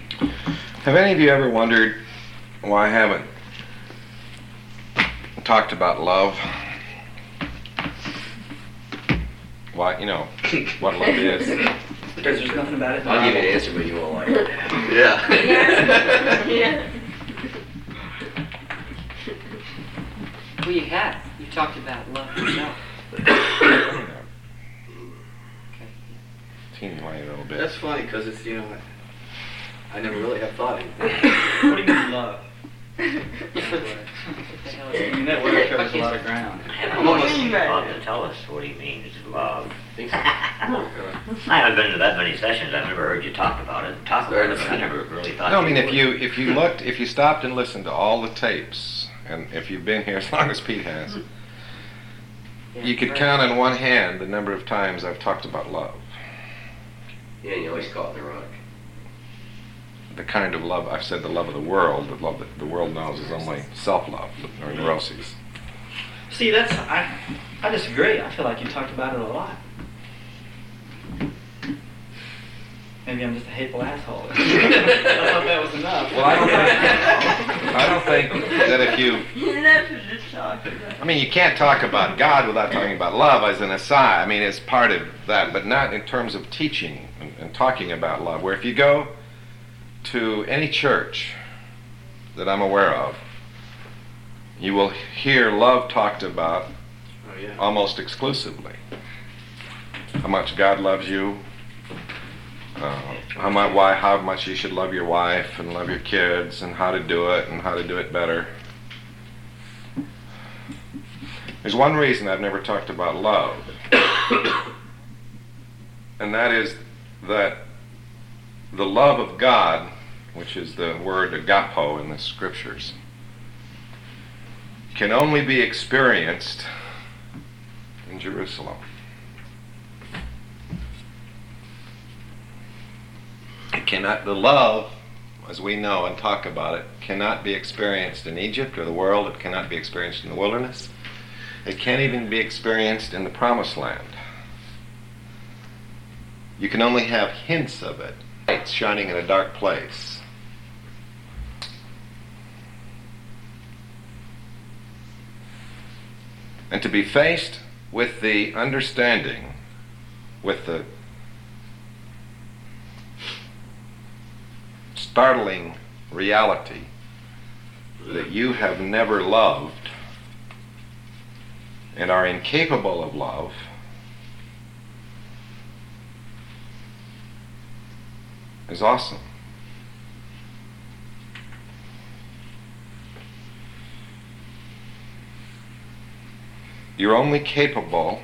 Have any of you ever wondered why I haven't talked about love? Why, what love is? Because there's nothing about it. I'll give you an answer, but you won't like it. Yeah. Yeah. Well, you have. You talked about love yourself. Teeny whiny little bit. That's funny because it's, I never really have thought anything. What do you mean love? I What the hell is mean, that word covers a lot of ground. I'm almost Bob to tell us what he means love. I haven't been to that many sessions. I've never heard you talk about it. But I never really thought. No, I mean, if you stopped and listened to all the tapes, and if you've been here as long as Pete has, you could count on one hand the number of times I've talked about love. Yeah, you always call it neurotic. The kind of love, I've said the love of the world, the love that the world knows is only self-love, or neuroses. See, I disagree. I feel like you talked about it a lot. Maybe I'm just a hateful asshole. I thought that was enough. Well, I don't think that if you... I mean, you can't talk about God without talking about love as an aside. I mean, it's part of that, but not in terms of teaching and talking about love. Where if you go to any church that I'm aware of, you will hear love talked about almost exclusively. How much God loves you, how much you should love your wife and love your kids, and how to do it and how to do it better. There's one reason I've never talked about love, and that is that the love of God, which is the word agapo in the scriptures, can only be experienced in Jerusalem. The love, as we know and talk about it, cannot be experienced in Egypt or the world. It cannot be experienced in the wilderness. It can't even be experienced in the promised land. You can only have hints of it. Lights shining in a dark place. And to be faced with the understanding, with the startling reality that you have never loved and are incapable of love, is awesome. You're only capable,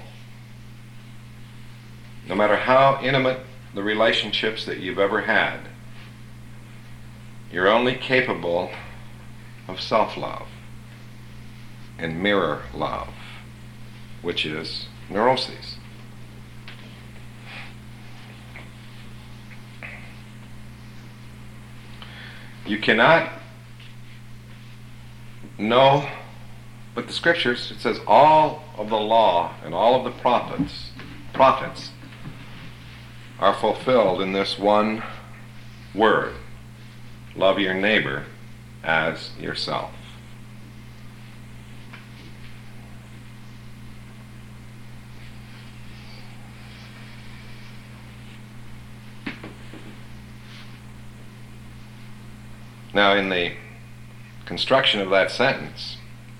no matter how intimate the relationships that you've ever had, you're only capable of self-love and mirror love, which is neuroses. You cannot know, but the scriptures, it says all of the law and all of the prophets are fulfilled in this one word: love your neighbor as yourself. Now, in the construction of that sentence,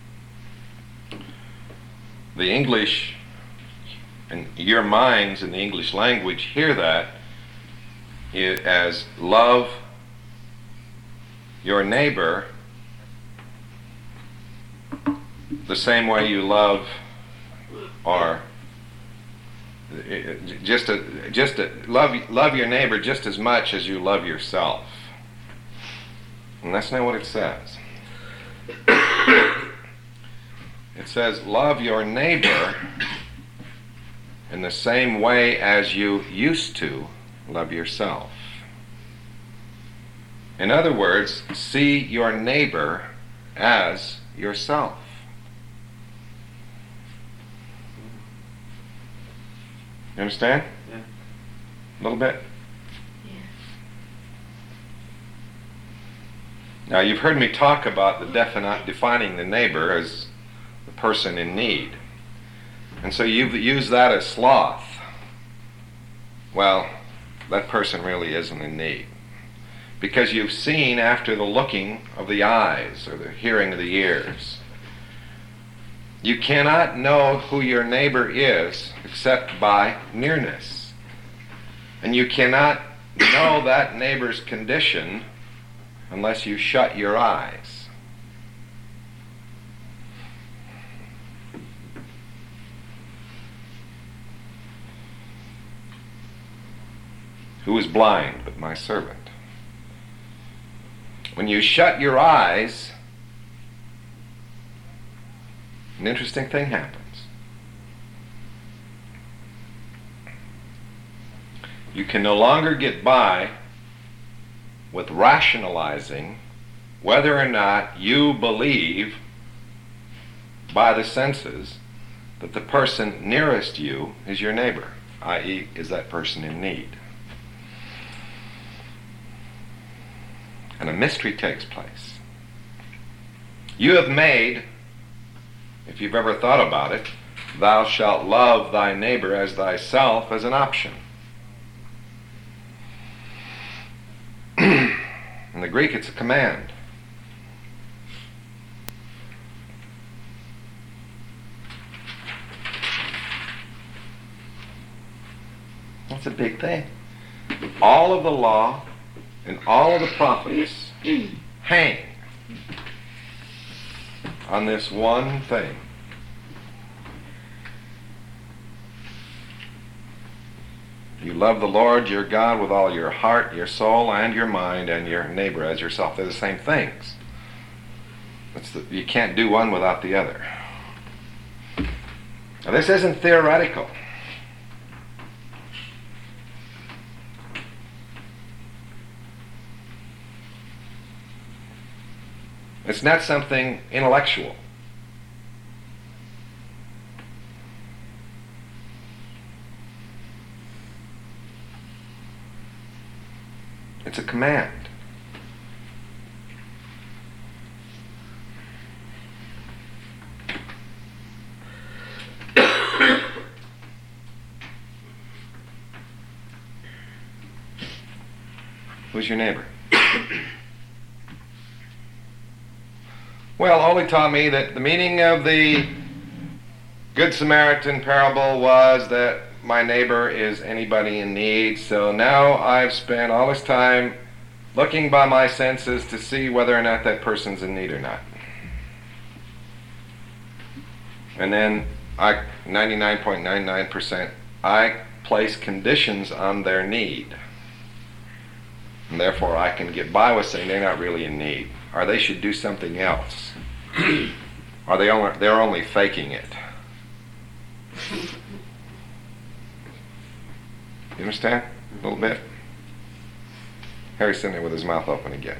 the English, and your minds in the English language hear that as love your neighbor the same way you love, or love your neighbor just as much as you love yourself. And that's not what it says. It says love your neighbor in the same way as you used to love yourself. In other words, see your neighbor as yourself. You understand? Yeah. A little bit? Now, you've heard me talk about defining the neighbor as the person in need. And so you've used that as sloth. Well, that person really isn't in need. Because you've seen after the looking of the eyes or the hearing of the ears. You cannot know who your neighbor is except by nearness. And you cannot know that neighbor's condition unless you shut your eyes. Who is blind but my servant? When you shut your eyes, an interesting thing happens. You can no longer get by with rationalizing whether or not you believe by the senses that the person nearest you is your neighbor, i.e., is that person in need. And a mystery takes place. You have made, if you've ever thought about it, thou shalt love thy neighbor as thyself as an option. In the Greek, it's a command. That's a big thing. All of the law and all of the prophets hang on this one thing. You love the Lord your God with all your heart, your soul, and your mind, and your neighbor as yourself. They're the same things. You can't do one without the other. Now, this isn't theoretical. It's not something intellectual. It's a command. Who's your neighbor? Well, Ole taught me that the meaning of the Good Samaritan parable was that my neighbor is anybody in need. So now I've spent all this time looking by my senses to see whether or not that person's in need or not. And then 99.99%, I place conditions on their need. And therefore I can get by with saying they're not really in need. Or they should do something else. Or they're only faking it. You understand? A little bit? Harry's sitting there with his mouth open again.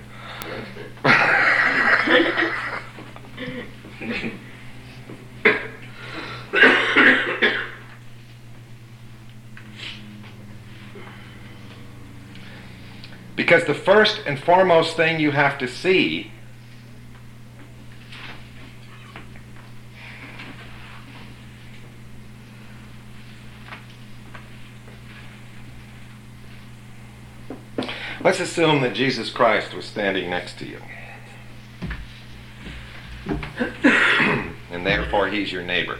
Because the first and foremost thing you have to see let's assume that Jesus Christ was standing next to you. And therefore he's your neighbor.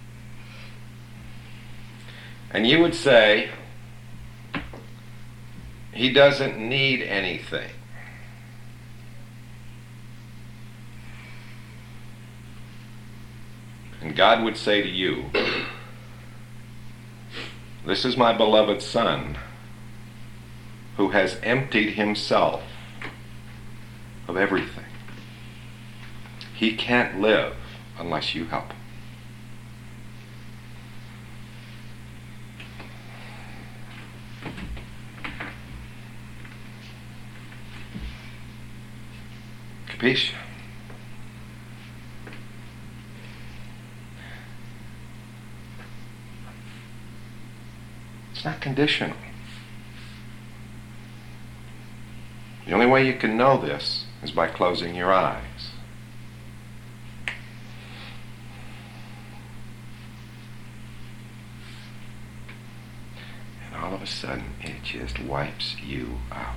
And you would say, he doesn't need anything. And God would say to you, this is my beloved Son, who has emptied himself of everything. He can't live unless you help him. Capiche? It's not conditional. The only way you can know this is by closing your eyes. And all of a sudden, it just wipes you out.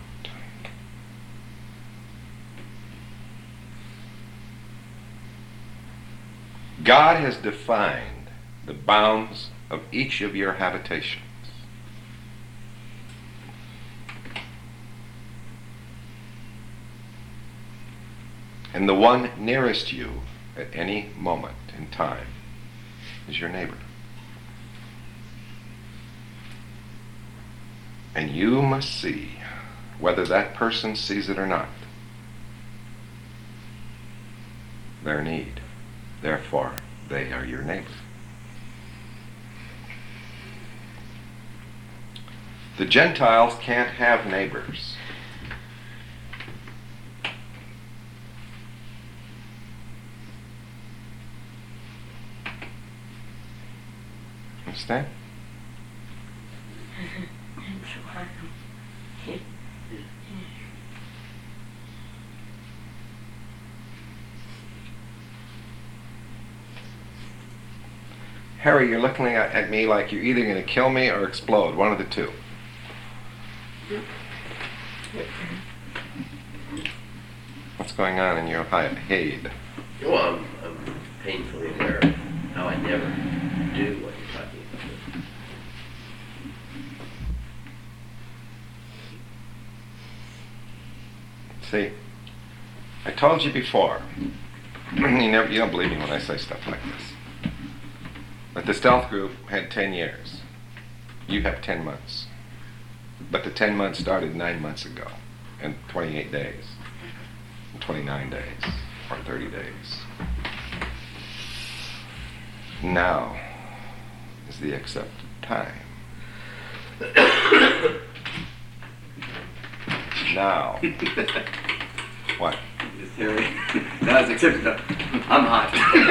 God has defined the bounds of each of your habitations. And the one nearest you at any moment in time is your neighbor. And you must see whether that person sees it or not, their need. Therefore, they are your neighbor. The Gentiles can't have neighbors. Understand? Harry, you're looking at me like you're either going to kill me or explode. One of the two. What's going on in your head? Well, I'm painfully aware of how I never do what you're talking about. See, I told you before, you don't believe me when I say stuff like this, but the stealth group had 10 years. You have 10 months. But the 10 months started 9 months ago, and 28 days, and 29 days, or 30 days. Now is the accepted time. Now. What? Just Harry. That was accepted. I'm hot.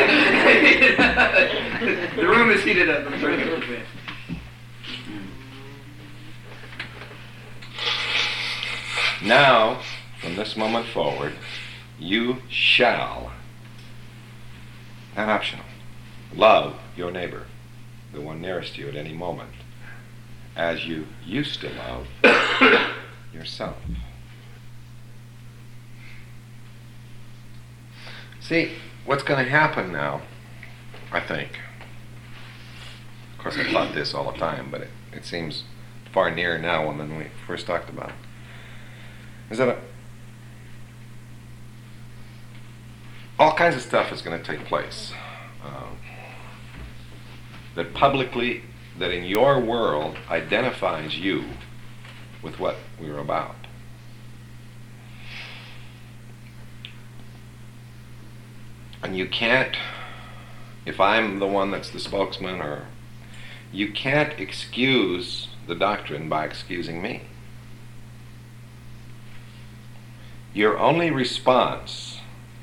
The room is heated up. I'm turning it a little bit. Now, from this moment forward, you shall, not optional, love your neighbor, the one nearest you at any moment, as you used to love yourself. See, what's going to happen now, I think, of course I thought this all the time, but it seems far nearer now than we first talked about it, is that all kinds of stuff is going to take place. That publicly, that in your world identifies you with what we're about. And you can't, if I'm the one that's the spokesman, or you can't excuse the doctrine by excusing me. Your only response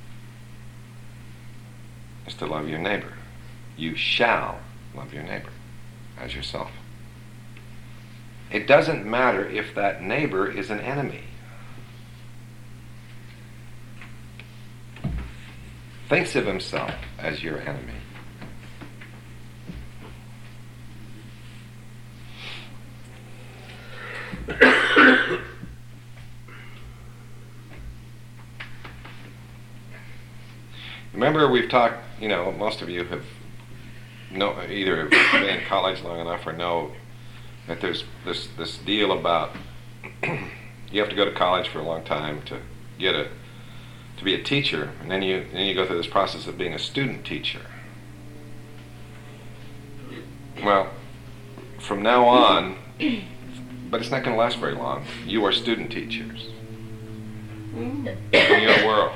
is to love your neighbor. You shall love your neighbor as yourself. It doesn't matter if that neighbor is an enemy. Thinks of himself as your enemy. Remember, we've talked, most of you have either been in college long enough or know that there's this deal about you have to go to college for a long time to be a teacher, and then you go through this process of being a student teacher. Well, from now on, but it's not going to last very long, you are student teachers in your world.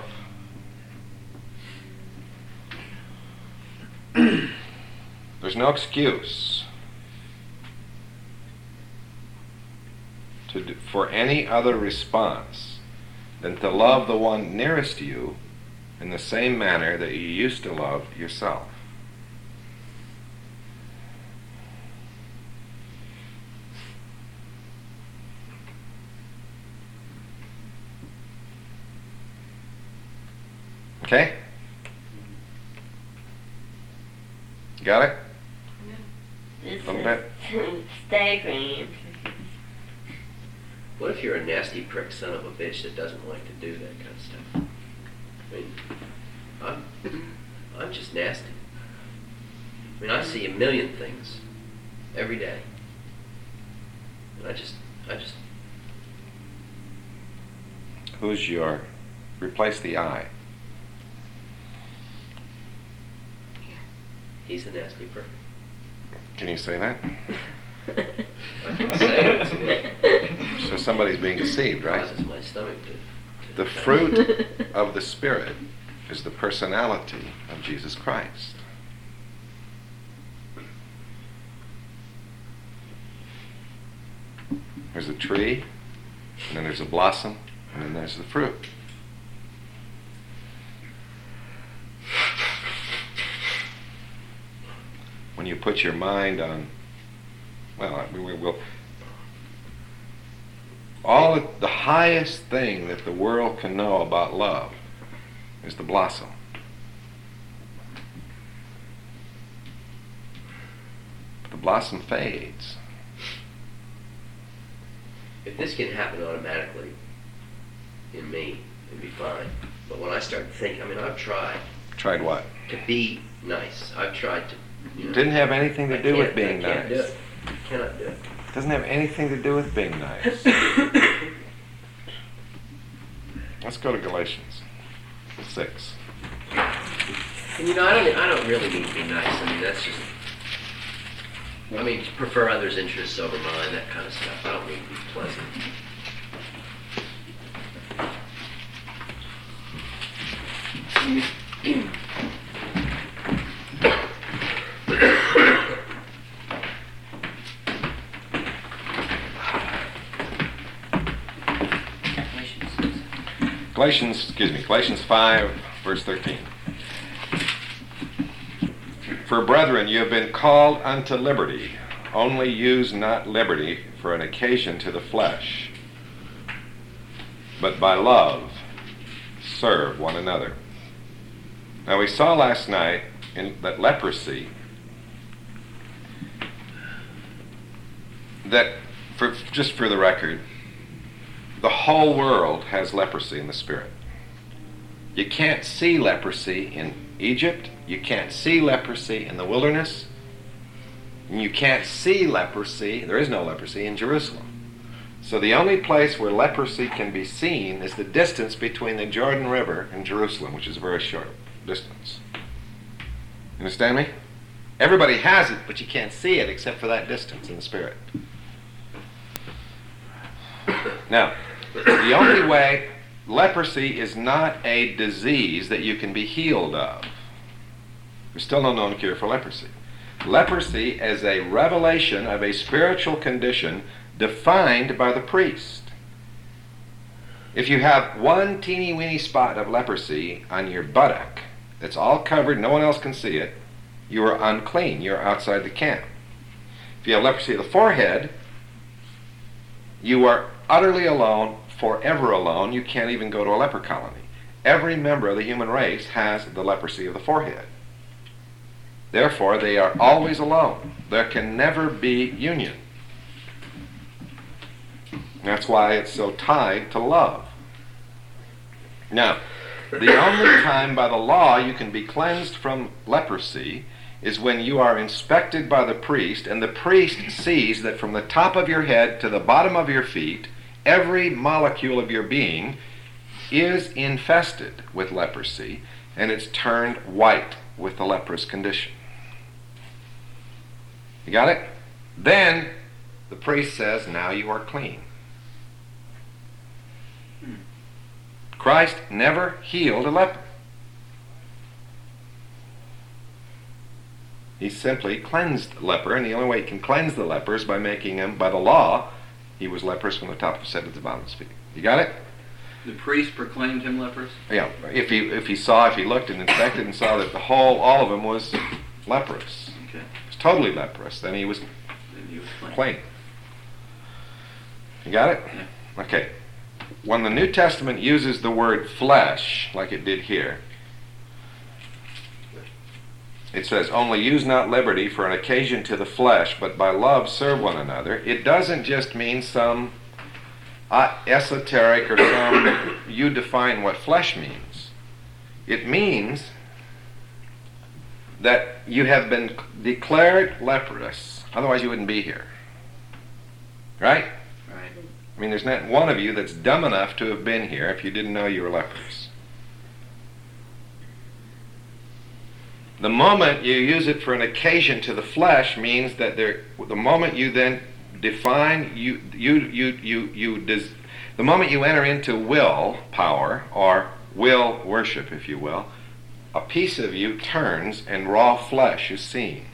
There's no excuse for any other response than to love the one nearest to you in the same manner that you used to love yourself. Okay? Got it? It's Little bit. staggering. What if you're a nasty prick son of a bitch that doesn't like to do that kind of stuff? I mean, I'm just nasty. I mean, I see a million things every day. And I just, Who's your... Replace the I. he's a nasty prick. Can you say that? I can say it. So somebody's being deceived, right? Causes my stomach to The fruit of the Spirit is the personality of Jesus Christ. There's a tree, and then there's a blossom, and then there's the fruit. When you put your mind on, well, we'll the highest thing that the world can know about love is the blossom. But the blossom fades. If this can happen automatically in me, it'd be fine. But when I start thinking, I mean, I've tried Tried what? to be nice. I've tried to, you know. Didn't have anything to do with being I can't do nice. it. Cannot do it. Doesn't have anything to do with being nice. Let's go to Galatians 6. And you know, I don't really need to be nice. I mean, that's just, I mean, prefer others' interests over mine, that kind of stuff. I don't need to be pleasant. Galatians 5, verse 13. For brethren, you have been called unto liberty. Only use not liberty for an occasion to the flesh, but by love serve one another. Now we saw last night that leprosy, just for the record, the whole world has leprosy in the spirit. You can't see leprosy in Egypt. You can't see leprosy in the wilderness. And you can't see leprosy, there is no leprosy, in Jerusalem. So the only place where leprosy can be seen is the distance between the Jordan River and Jerusalem, which is a very short distance. You understand me? Everybody has it, but you can't see it except for that distance in the spirit. Now, the only way, leprosy is not a disease that you can be healed of. There's still no known cure for leprosy. Leprosy is a revelation of a spiritual condition defined by the priest. If you have one teeny weeny spot of leprosy on your buttock that's all covered, no one else can see it, you are unclean. You're outside the camp. If you have leprosy of the forehead, you are utterly alone, forever alone. You can't even go to a leper colony. Every member of the human race has the leprosy of the forehead. Therefore, they are always alone. There can never be union. That's why it's so tied to love. Now, the only time by the law you can be cleansed from leprosy is when you are inspected by the priest, and the priest sees that from the top of your head to the bottom of your feet, every molecule of your being is infested with leprosy, and it's turned white with the leprous condition. You got it? Then the priest says, now you are clean. Christ never healed a leper. He simply cleansed the leper, and the only way he can cleanse the leper is by making him, by the law, he was leprous from the top of his head to the bottom of his feet. You got it? The priest proclaimed him leprous? Yeah. If he looked and inspected and saw that all of him was leprous. Okay. He was totally leprous, then he was Then he was clean. You got it? Yeah. Okay. When the New Testament uses the word flesh, like it did here, it says, only use not liberty for an occasion to the flesh, but by love serve one another. It doesn't just mean some esoteric or some, you define what flesh means. It means that you have been declared leprous, otherwise you wouldn't be here. Right? Right. I mean, there's not one of you that's dumb enough to have been here if you didn't know you were leprous. The moment you use it for an occasion to the flesh means that the moment you then define, the moment you enter into will power, or will worship, if you will, a piece of you turns and raw flesh is seen.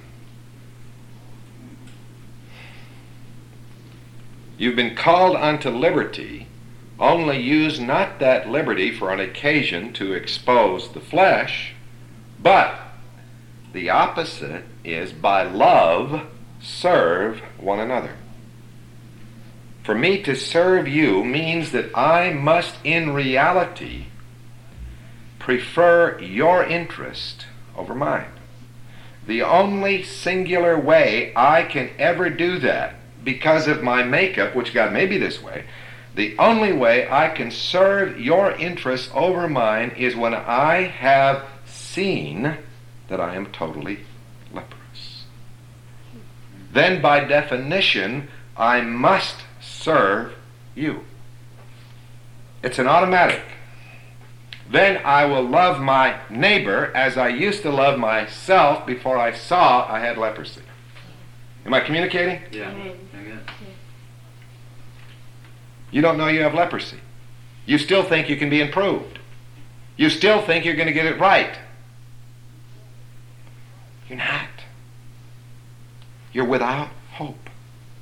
You've been called unto liberty, only use not that liberty for an occasion to expose the flesh, but the opposite is by love serve one another. For me to serve you means that I must in reality prefer your interest over mine. The only singular way I can ever do that, because of my makeup, which God made me this way, the only way I can serve your interests over mine is when I have seen that I am totally leprous. Then by definition, I must serve you. It's an automatic. Then I will love my neighbor as I used to love myself before I saw I had leprosy. Am I communicating? Yeah. I guess. You don't know you have leprosy. You still think you can be improved. You still think you're going to get it right. You're not. You're without hope.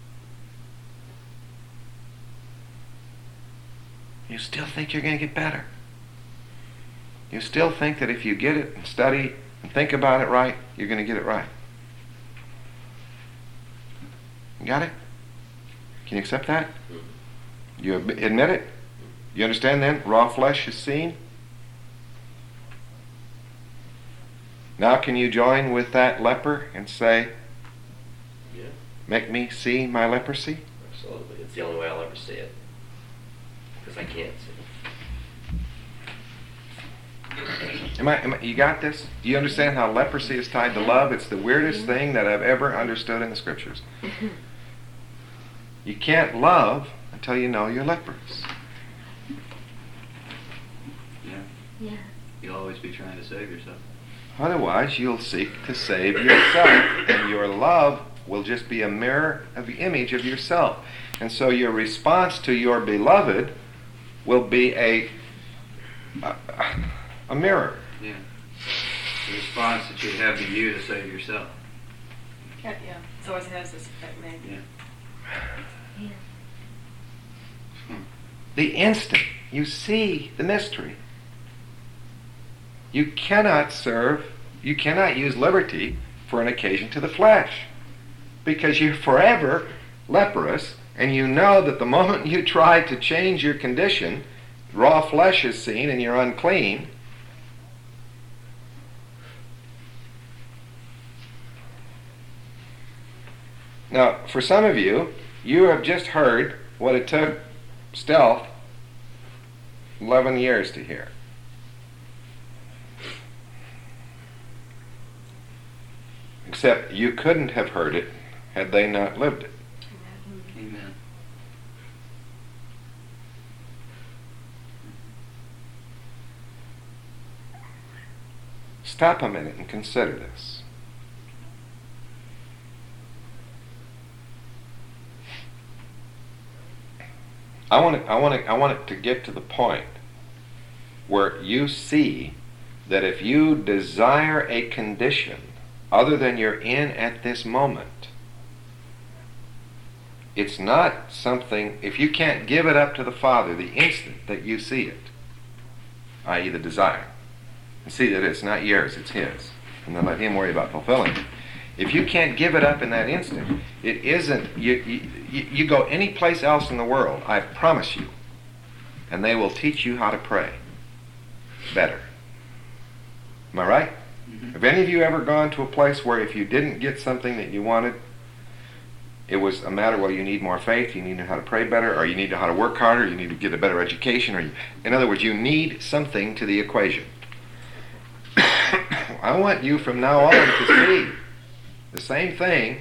You still think you're going to get better. You still think that if you get it and study and think about it right, you're going to get it right. You got it? Can you accept that? You admit it? You understand then? Raw flesh is seen. Now can you join with that leper and say, Yeah, make me see my leprosy? absolutely. It's the only way I'll ever see it. Because I can't see it. You got this? Do you understand how leprosy is tied to love? It's the weirdest thing that I've ever understood in the scriptures. You can't love until you know you're leprous. Yeah. Yeah. You'll always be trying to save yourself. Otherwise, you'll seek to save yourself, and your love will just be a mirror of the image of yourself. And so your response to your beloved will be a mirror. Yeah. The response that you have to you to save yourself. Yeah, it always has this effect, maybe. Yeah. Yeah. The instant you see the mystery, you cannot use liberty for an occasion to the flesh, because you're forever leprous, and you know that the moment you try to change your condition, raw flesh is seen and you're unclean. Now, for some of you, you have just heard what it took Stealth 11 years to hear. Except you couldn't have heard it had they not lived it. Amen. Stop a minute and consider this. I want it to get to the point where you see that if you desire a condition other than you're in at this moment, it's not something, if you can't give it up to the Father the instant that you see it, i.e. the desire, and see that it's not yours, it's His, and then let Him worry about fulfilling it. If you can't give it up in that instant, it isn't, you go any place else in the world, I promise you, and they will teach you how to pray better. Am I right? Have any of you ever gone to a place where if you didn't get something that you wanted, it was a matter, well, you need more faith, you need to know how to pray better, or you need to know how to work harder, you need to get a better education, or in other words, you need something to the equation. I want you from now on to see the same thing,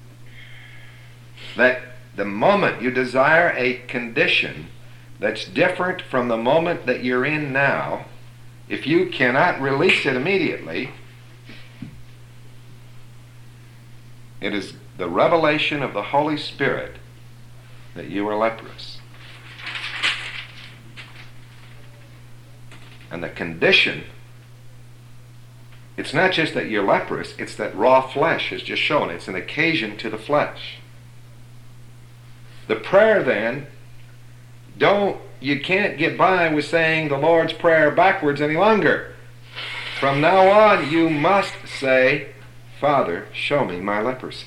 that the moment you desire a condition that's different from the moment that you're in now, if you cannot release it immediately, it is the revelation of the Holy Spirit that you are leprous. And the condition, it's not just that you're leprous, it's that raw flesh is just shown. It's an occasion to the flesh. The prayer then, you can't get by with saying the Lord's Prayer backwards any longer. From now on, you must say, Father, show me my leprosy.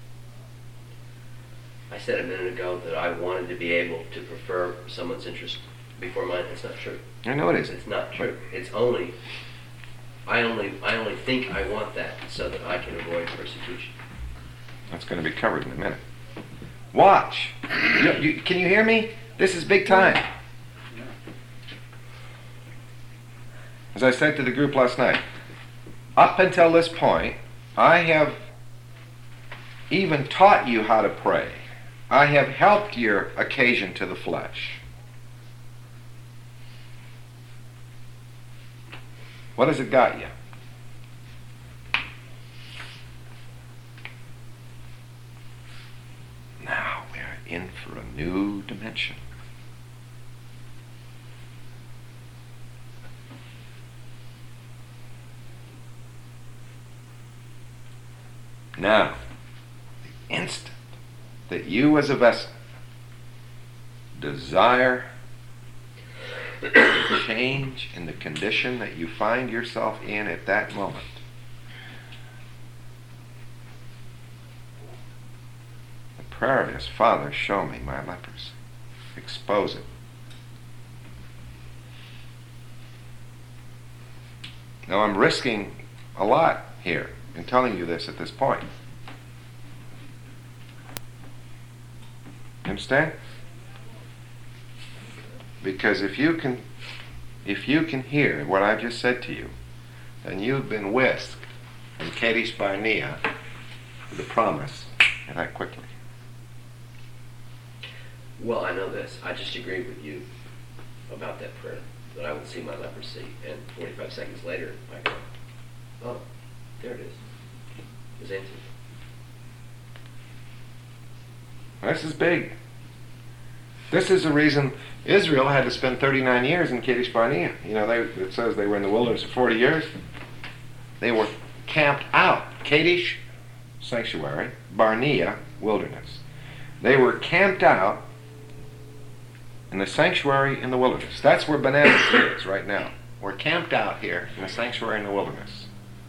I said a minute ago that I wanted to be able to prefer someone's interest before mine. It's not true. I know it isn't. It's not true. It's only, I only think I want that so that I can avoid persecution. That's going to be covered in a minute. Watch. Can you hear me? This is big time. As I said to the group last night, up until this point, I have even taught you how to pray. I have helped your occasion to the flesh. What has it got you? Now we are in for a new dimension. Now, the instant that you as a vessel desire change in the condition that you find yourself in at that moment, the prayer is, Father, show me my leprosy. Expose it. Now I'm risking a lot here in telling you this at this point. You understand? Because if you can hear what I've just said to you, then you've been whisked from Kadesh Barnea to the promise that quickly. Well, I know this. I just agreed with you about that prayer, that I would see my leprosy, and 45 seconds later, I go, oh, there it is. It was answered. This is big. This is the reason Israel had to spend 39 years in Kadesh Barnea. You know, it says they were in the wilderness for 40 years. They were camped out. Kadesh, sanctuary. Barnea, wilderness. They were camped out in the sanctuary in the wilderness. That's where Bananas is right now. We're camped out here in the sanctuary in the wilderness.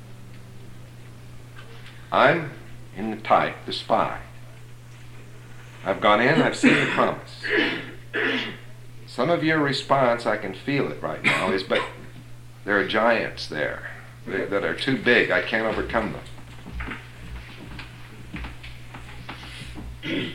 I'm in the type, the spy. I've gone in, I've seen the promise. Some of your response, I can feel it right now, is, but there are giants there that are too big. I can't overcome them.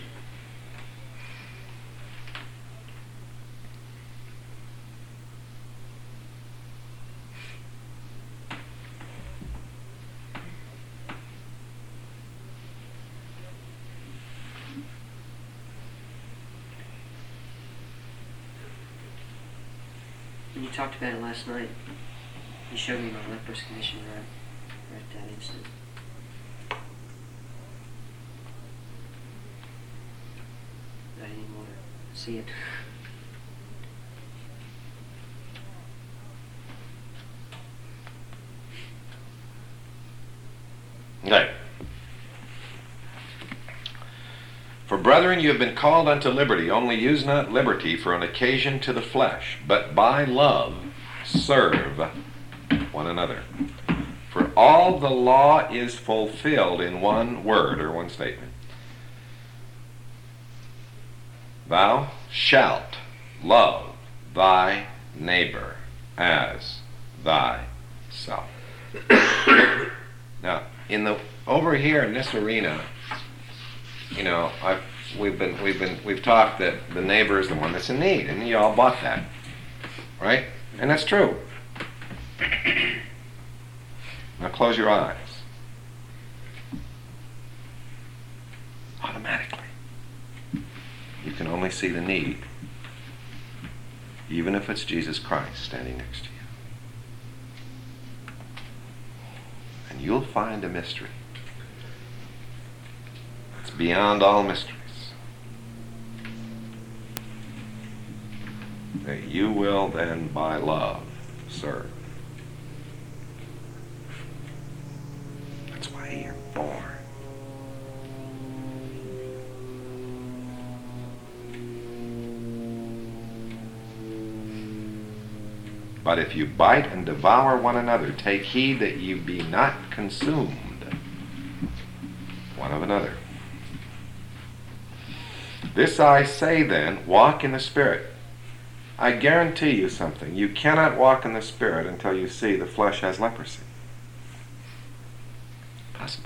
You talked about it last night. You showed me my leprous condition right that instant. I didn't want to see it. Okay. For brethren, you have been called unto liberty. Only use not liberty for an occasion to the flesh, but by love serve one another. For all the law is fulfilled in one word or one statement. Thou shalt love thy neighbor as thyself. Now, over here in this arena, you know, we've talked that the neighbor is the one that's in need, and you all bought that, right? And that's true. Now close your eyes. Automatically, you can only see the need, even if it's Jesus Christ standing next to you. And you'll find a mystery. It's beyond all mysteries. That you will then, by love, serve. That's why you're born. But if you bite and devour one another, take heed that you be not consumed one of another. This I say then, walk in the Spirit. I guarantee you something. You cannot walk in the Spirit until you see the flesh has leprosy. Possible.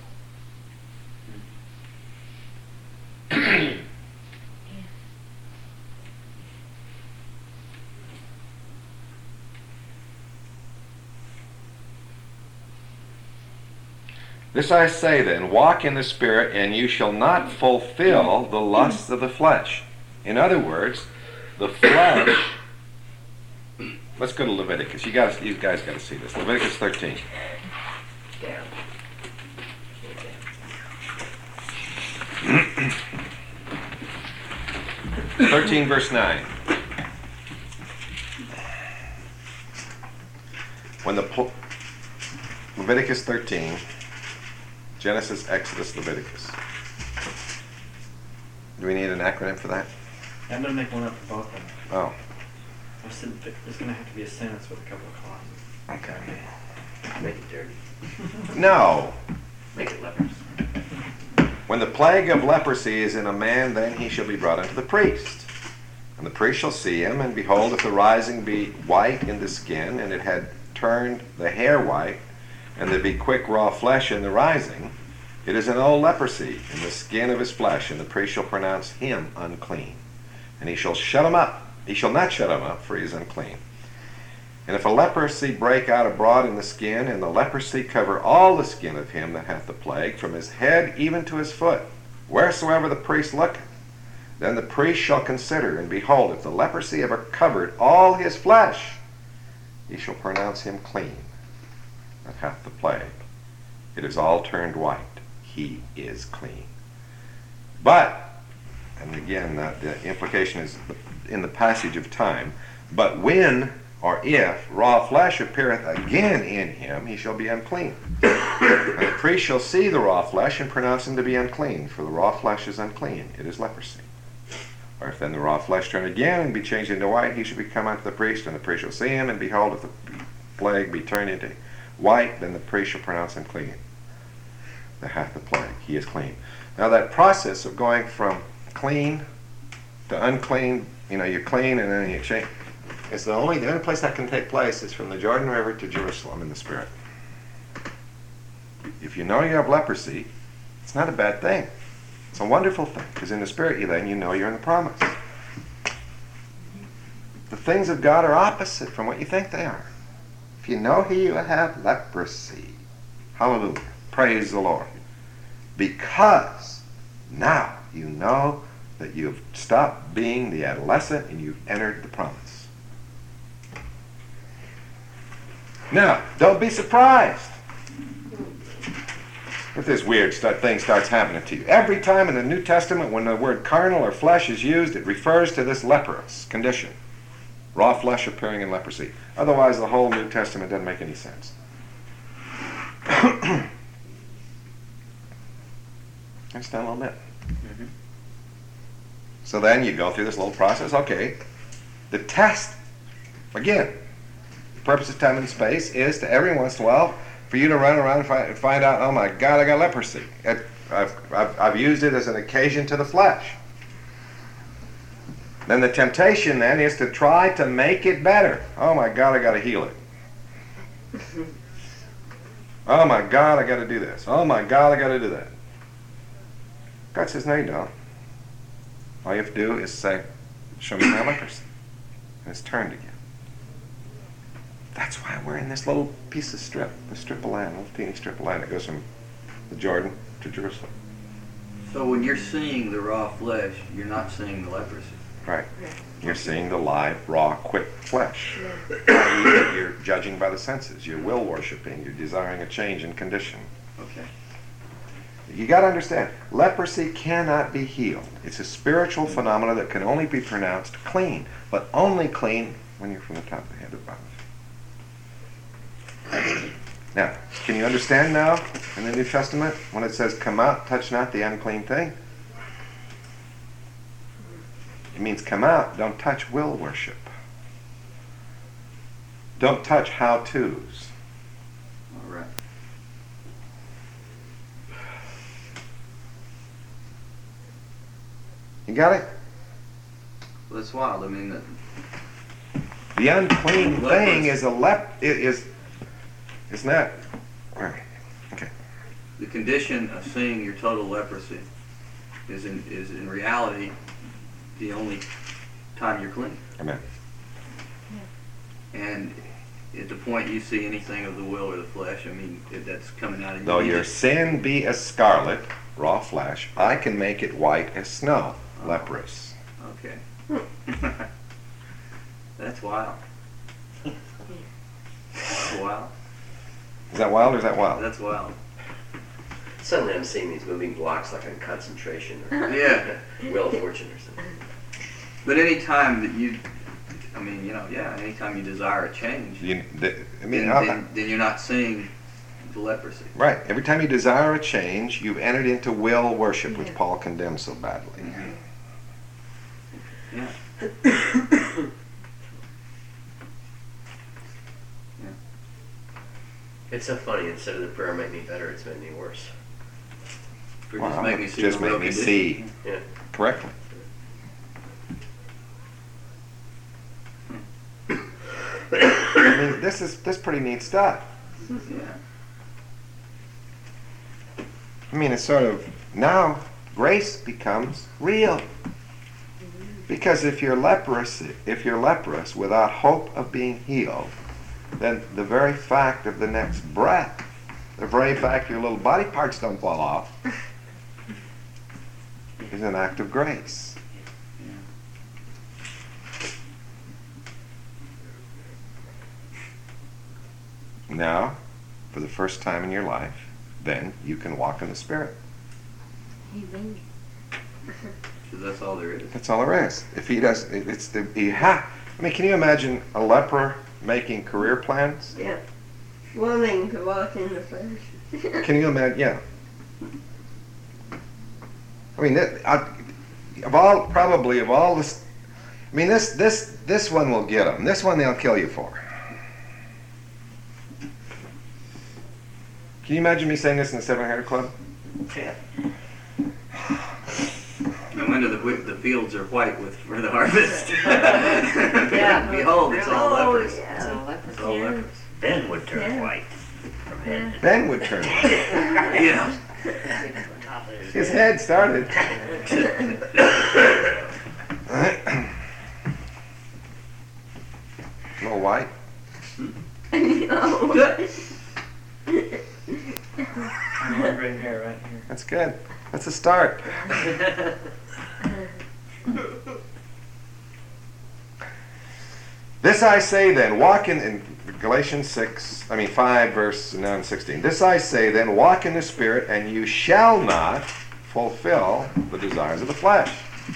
This I say then, walk in the Spirit, and you shall not fulfill the lusts of the flesh. In other words, the flesh. Let's go to Leviticus. You guys got to see this. Leviticus 13. Down. 13 verse 9. Leviticus 13, Genesis, Exodus, Leviticus. Do we need an acronym for that? I'm going to make one up for both of them. Oh, There's going to have to be a sentence with a couple of clauses. okay. Make it dirty. No. Make it lepers. When the plague of leprosy is in a man, then he shall be brought unto the priest. And the priest shall see him, and behold, if the rising be white in the skin, and it had turned the hair white, and there be quick raw flesh in the rising, it is an old leprosy in the skin of his flesh, and the priest shall pronounce him unclean. And he shall shut him up. He shall not shut him up, for he is unclean. And if a leprosy break out abroad in the skin, and the leprosy cover all the skin of him that hath the plague, from his head even to his foot, wheresoever the priest looketh, then the priest shall consider, and behold, if the leprosy ever covered all his flesh, he shall pronounce him clean that hath the plague. It is all turned white. He is clean. But, and again, the implication is in the passage of time, but when or if raw flesh appeareth again in him, he shall be unclean. And the priest shall see the raw flesh and pronounce him to be unclean, for the raw flesh is unclean. It is leprosy. Or if then the raw flesh turn again and be changed into white, he shall become unto the priest, and the priest shall see him, and behold, if the plague be turned into white, then the priest shall pronounce him clean that hath the plague. He is clean. Now that process of going from clean to unclean, you're clean and then you change. It's the only place that can take place is from the Jordan River to Jerusalem in the Spirit. If you know you have leprosy, it's not a bad thing. It's a wonderful thing, because in the Spirit you know you're in the promise. The things of God are opposite from what you think they are. If you know you have leprosy, hallelujah, praise the Lord. Because now you know that you've stopped being the adolescent and you've entered the promise. Now, don't be surprised if this weird thing starts happening to you. Every time in the New Testament when the word carnal or flesh is used, it refers to this leprous condition. Raw flesh appearing in leprosy. Otherwise, the whole New Testament doesn't make any sense. Understand a little bit? Mm-hmm. So then you go through this little process. Okay, the test, again, the purpose of time and space is to every once in a while for you to run around and find out, oh my God, I got leprosy. I've used it as an occasion to the flesh. Then the temptation then is to try to make it better. Oh my God, I got to heal it. Oh my God, I got to do this. Oh my God, I got to do that. God says, no, you don't. All you have to do is say, show me my leprosy. And it's turned again. That's why we're in this little piece of strip, the strip of land, little teeny strip of land that goes from the Jordan to Jerusalem. So when you're seeing the raw flesh, you're not seeing the leprosy. Right. You're seeing the live, raw, quick flesh. You're judging by the senses. You're will worshiping. You're desiring a change in condition. Okay. You got to understand, leprosy cannot be healed. It's a spiritual phenomenon that can only be pronounced clean, but only clean when you're from the top of the head to the bottom of the feet. Now, can you understand now in the New Testament when it says, come out, touch not the unclean thing? It means come out, don't touch will worship. Don't touch how-tos. All right. You got it? Well, that's wild. I mean, The unclean thing is is not. Okay. the condition of seeing your total leprosy is in reality the only time you're clean. Amen. And at the point you see anything of the will or the flesh, I mean, if that's coming out of you. Though your sin be as scarlet, raw flesh, I can make it white as snow, leprous. Okay. That's wild. That's wild. Is that wild or is that wild? That's wild. Suddenly I'm seeing these moving blocks like on concentration or Yeah. Wheel of Fortune or something. But any time that you, I mean, anytime you desire a change, then you're not seeing the leprosy. Right. Every time you desire a change, you've entered into will worship, which Paul condemns so badly. Yeah. It's so funny. Instead of the prayer make me better, it's made me worse. Or Wow, just make me see just the make real me condition. see Yeah. correctly. I mean, this pretty neat stuff. Yeah. I mean, it's sort of, now grace becomes real. Because if you're leprous without hope of being healed, then the very fact of the next breath, the very fact your little body parts don't fall off, is an act of grace. Now, for the first time in your life, then you can walk in the Spirit. Amen. Because that's all there is. That's all there is. If he does, it's the I mean, can you imagine a leper making career plans? Yeah. Wanting to walk in the flesh. Can you imagine? Yeah. I mean, of all this, I mean, this one will get them. This one they'll kill you for. Can you imagine me saying this in the 700 Club? Yeah. No wonder the fields are white for the harvest. Yeah. Behold, it's all lepers. It's all leprosy. It's all lepers. Ben would turn Yeah. white from head to Ben would turn. Yeah. top of his His head started. A little white. I want gray hair right here. That's good. That's a start. This I say then, walk in Galatians 5 verse 9 and 16. This I say then, walk in the Spirit, and you shall not fulfill the desires of the flesh.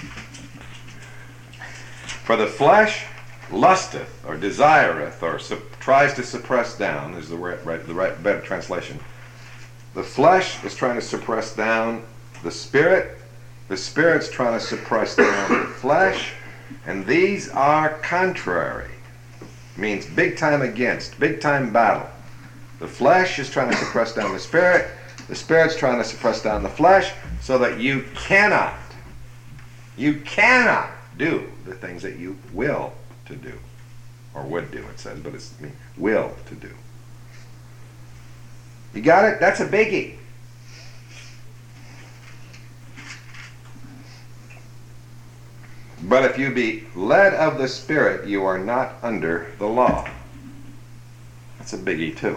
For the flesh lusteth, or desireth, or tries to suppress down, is the right better translation. The flesh is trying to suppress down the Spirit. The Spirit's trying to suppress down the flesh. And these are contrary. Means big time against, big time battle. The flesh is trying to suppress down the Spirit. The Spirit's trying to suppress down the flesh, so that you cannot do the things that you will to do. Or would do, it says, but it's will to do. You got it? That's a biggie. But if you be led of the Spirit, you are not under the law. That's a biggie too.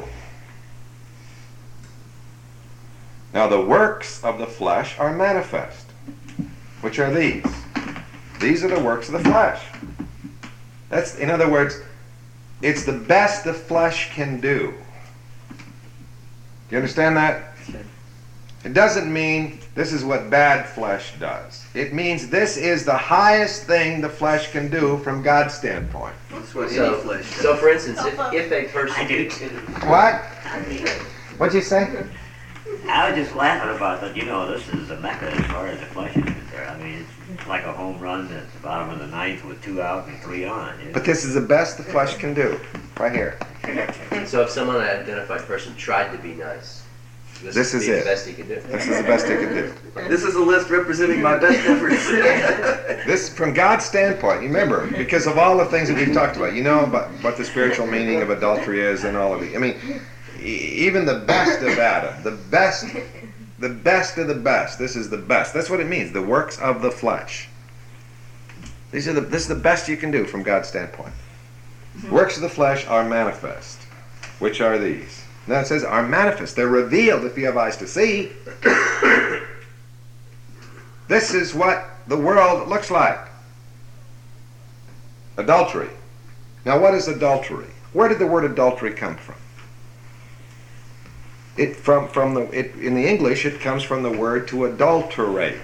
Now the works of the flesh are manifest. Which are these? These are the works of the flesh. That's, in other words, it's the best the flesh can do. Do you understand that? It doesn't mean this is what bad flesh does. It means this is the highest thing the flesh can do from God's standpoint. That's what any flesh does. So for instance, if a person... I do too. What? What'd you say? I was just laughing about that. You know, this is a mecca as far as the flesh is concerned. I mean, it's like a home run at the bottom of the ninth with 2 out and 3 on. But this is the best the flesh can do. Right here. So if someone, an identified person, tried to be nice, this is the it. best he could do. This is the best he can do. This is a list representing my best efforts. This, from God's standpoint, remember, because of all the things that we've talked about, you know about what the spiritual meaning of adultery is and all of it. I mean, even the best of Adam, the best of the best, this is the best. That's what it means, the works of the flesh. This is the best you can do from God's standpoint. Works of the flesh are manifest. Which are these? Now it says are manifest. They're revealed if you have eyes to see. This is what the world looks like. Adultery. Now what is adultery? Where did the word adultery come from? In the English it comes from the word to adulterate,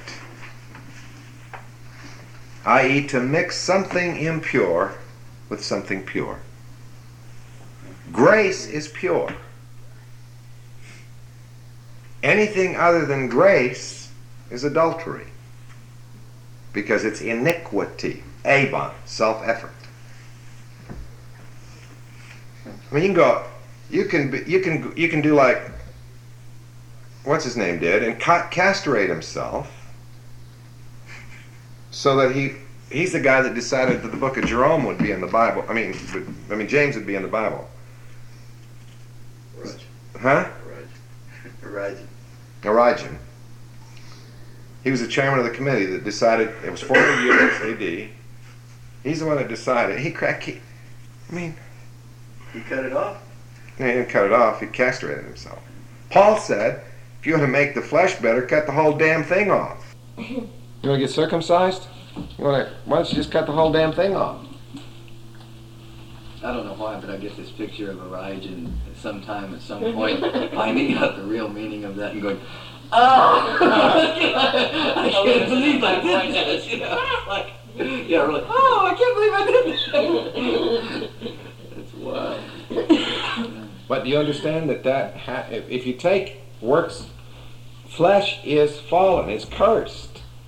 i.e. to mix something impure with something pure. Grace is pure. Anything other than grace is adultery, because it's iniquity, avon, self-effort. I mean, you can do like what's his name did and castrate himself, so that he's the guy that decided that the book of Jerome would be in the Bible. I mean James would be in the Bible. Huh? Origen. He was the chairman of the committee that decided, it was 400 years AD. He's the one that decided. He cut it off? He didn't cut it off, he castrated himself. Paul said, if you want to make the flesh better, cut the whole damn thing off. You want to get circumcised? Why don't you just cut the whole damn thing off? I don't know why, but I get this picture of Origen at some point, finding out the real meaning of that and going, oh! I can't believe I did this, you know? Like, yeah, really, oh, I can't believe I did this! It's wild. But do you understand that if you take works, flesh is fallen, it's cursed.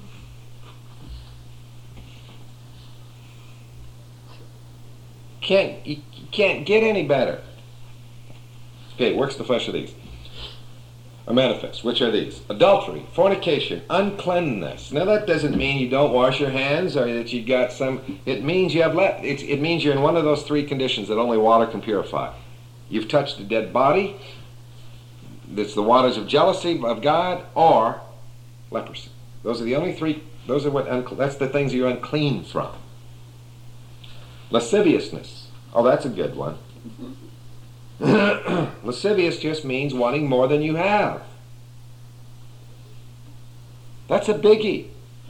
You can't get any better. Okay, works of the flesh are these. Are manifest. Which are these? Adultery, fornication, uncleanness. Now that doesn't mean you don't wash your hands or that you got some. It means you have it means you're in one of those 3 conditions that only water can purify. You've touched a dead body. That's the waters of jealousy of God, or leprosy. Those are the only 3. Those are that's the things you're unclean from. Lasciviousness. Oh, that's a good one. Lascivious just means wanting more than you have. That's a biggie.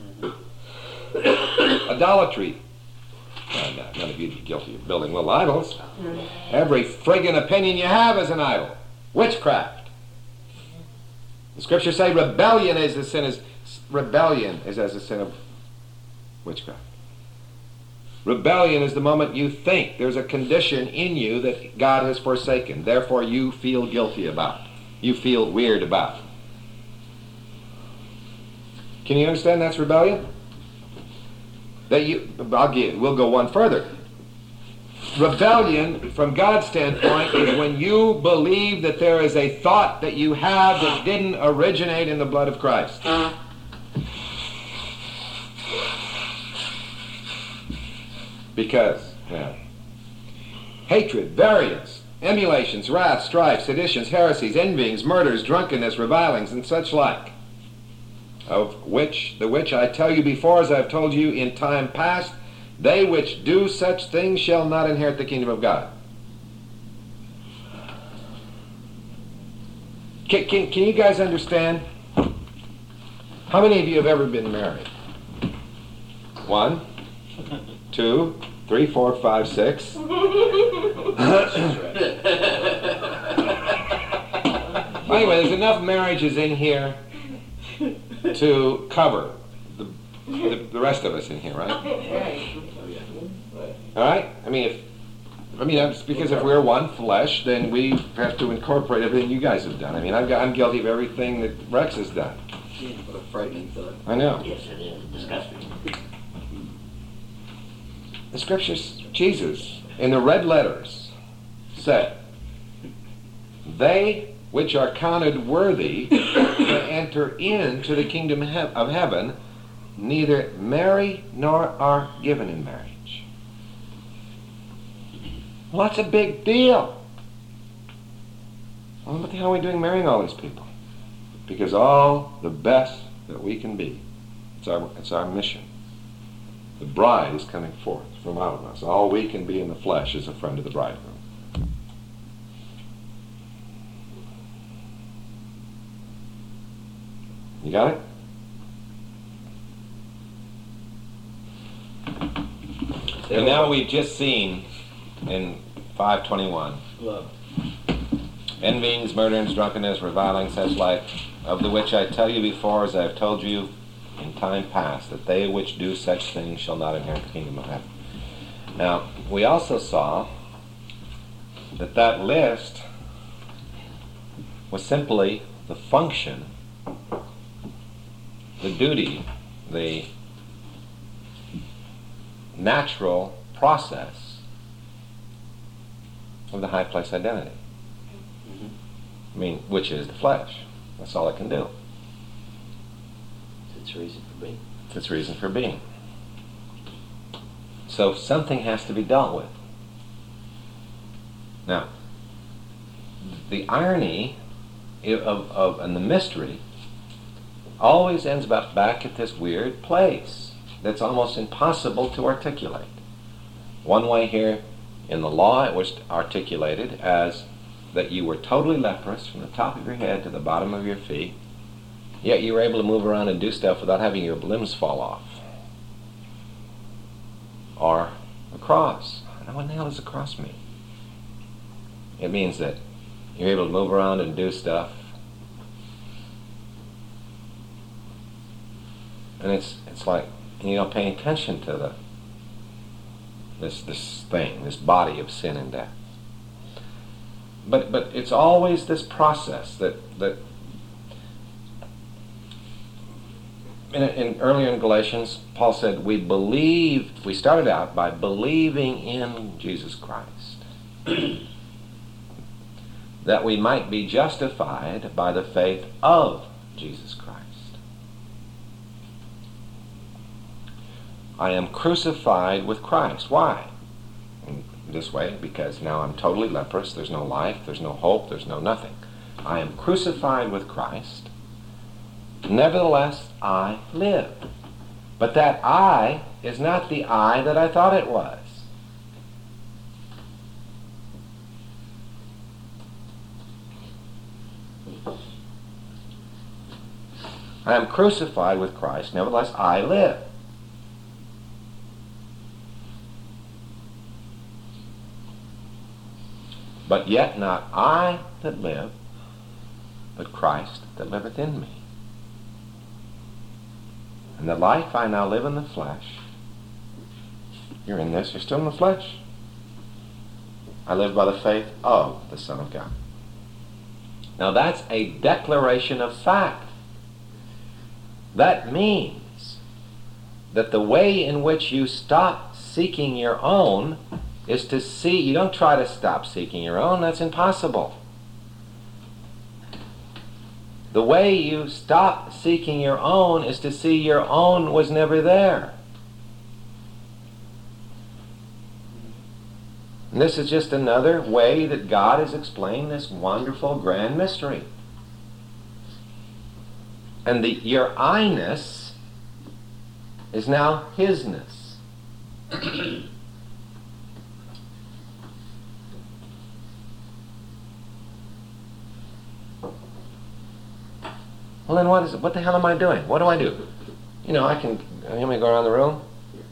Idolatry. None of you are guilty of building little idols. Every friggin' opinion you have is an idol. Witchcraft. The scriptures say rebellion is as a sin of witchcraft. Rebellion is the moment you think there's a condition in you that God has forsaken. Therefore you feel guilty about. You feel weird about. Can you understand that's rebellion? We'll go one further. Rebellion, from God's standpoint, is when you believe that there is a thought that you have that didn't originate in the blood of Christ. Because hatred, variance, emulations, wrath, strife, seditions, heresies, envyings, murders, drunkenness, revilings, and such like, of which I tell you before, as I have told you in time past, they which do such things shall not inherit the kingdom of God. Can you guys understand? How many of you have ever been married? 1, 2, 3, 4, 5, 6. Anyway, there's enough marriages in here to cover the rest of us in here, right? All right? It's because if we're one flesh, then we have to incorporate everything you guys have done. I'm guilty of everything that Rex has done. What a frightening thought. I know. Yes, it is. Disgusting. The scriptures, Jesus, in the red letters, said, they which are counted worthy to enter into the kingdom of heaven neither marry nor are given in marriage. Well, that's a big deal. Well, what the hell are we doing marrying all these people? Because all the best that we can be, it's our mission. The bride is coming forth from out of us. All we can be in the flesh is a friend of the bridegroom. You got it? And now we've just seen in 5:21, Love. envyings, murderings, drunkenness, revilings, such like, of the which I tell you before, as I have told you in time past, that they which do such things shall not inherit the kingdom of heaven. Now, we also saw that list was simply the function, the duty, the natural process of the high place identity. Which is the flesh. That's all it can do. It's its reason for being. It's its reason for being. So something has to be dealt with. Now, the irony of and the mystery always ends back at this weird place that's almost impossible to articulate. One way here in the law it was articulated as that you were totally leprous from the top of your head to the bottom of your feet, yet you were able to move around and do stuff without having your limbs fall off. Or a cross. Now, what the hell does a cross mean? It means that you're able to move around and do stuff, and it's like you don't pay attention to this thing, this body of sin and death. But it's always this process that earlier in Galatians, Paul said we started out by believing in Jesus Christ, that we might be justified by the faith of Jesus Christ. I am crucified with Christ. Why? This way, because now I'm totally leprous. There's no life, there's no hope, there's no nothing. I am crucified with Christ. Nevertheless, I live. But that I is not the I that I thought it was. I am crucified with Christ. Nevertheless, I live. But yet not I that live, but Christ that liveth in me. And the life I now live in the flesh, you're in this, you're still in the flesh. I live by the faith of the Son of God. Now that's a declaration of fact. That means that the way in which you stop seeking your own is to see. You don't try to stop seeking your own. That's impossible. The way you stop seeking your own is to see your own was never there. And this is just another way that God is explaining this wonderful grand mystery. And your I-ness is now His-ness. Well, then what the hell am I doing? What do I do? You know, you want me to go around the room?